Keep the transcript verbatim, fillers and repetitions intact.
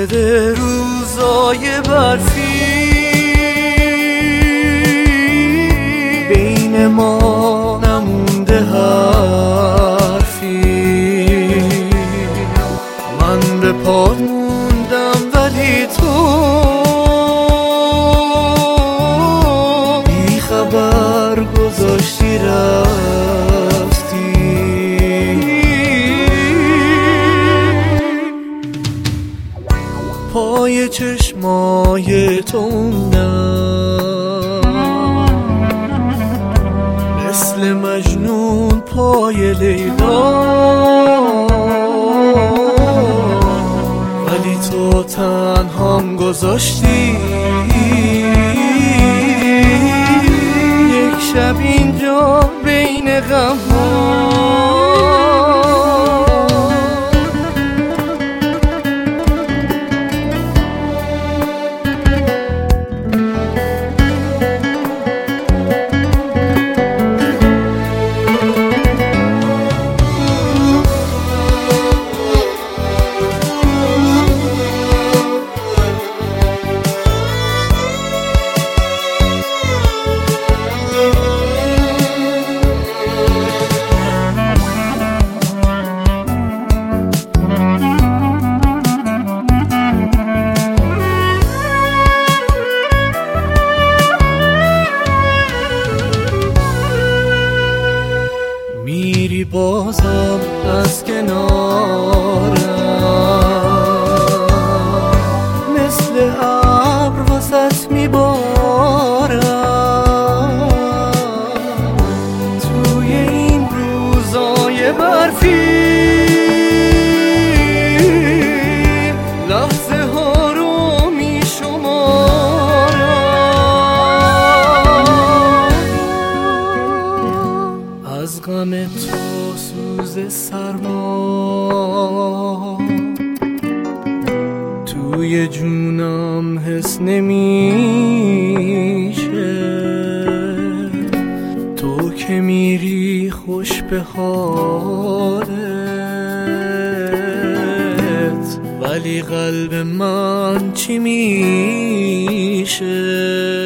شده روزای برفی، بین ما نمونده حرفی. من به پات موندم ولی تو بی خبر گذاشتی رفتی. پای چشمای تو موندم مثل مجنون پای لیلا، ولی تو تنهام گذاشتی. یک شب اینجا بین غم ها میری بازم از کنارم، مثل ابر وسط میبارم. توی این روزای برفی لحظه ها رو میشمارم. از غم تو سوز سرما توی جونم حس نمیشه. تو که میری خوش به حالت، ولی قلب من چی میشه؟